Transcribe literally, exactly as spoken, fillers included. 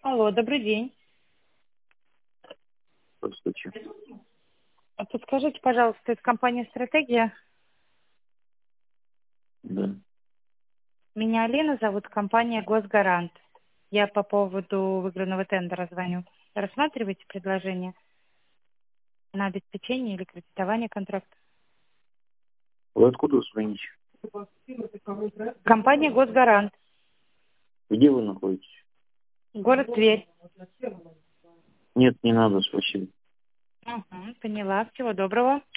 Алло, добрый день. Здравствуйте. А Подскажите, пожалуйста, это компания «Стратегия». Да. Меня Алина зовут, компания «Госгарант». Я по поводу выигранного тендера звоню. Рассматриваете предложение на обеспечение или кредитование контракта? Вы откуда звоните? Компания «Госгарант». Где вы находитесь? Город Тверь. Нет, не надо, спасибо. Угу, поняла. Всего доброго.